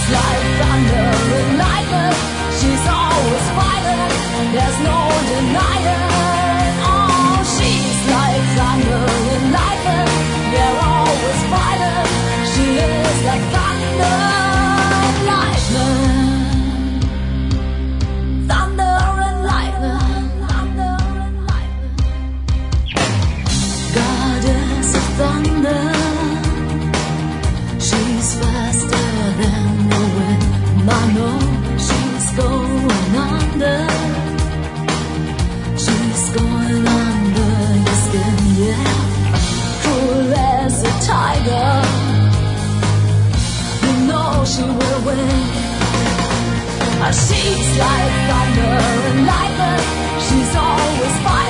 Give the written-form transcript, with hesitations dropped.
like thunder and lightning. She's always fighting, there's no denying. Oh, she's like thunder and lightning, they're always fighting. She is like thunder and lightning. Thunder and lightning, thunder and lightning. Goddess of thunder, she's faster than the wind. I know she's going under. She's going under your skin, yeah. Cool as a tiger, you know she will win. She's like thunder and lightning, she's always fighting.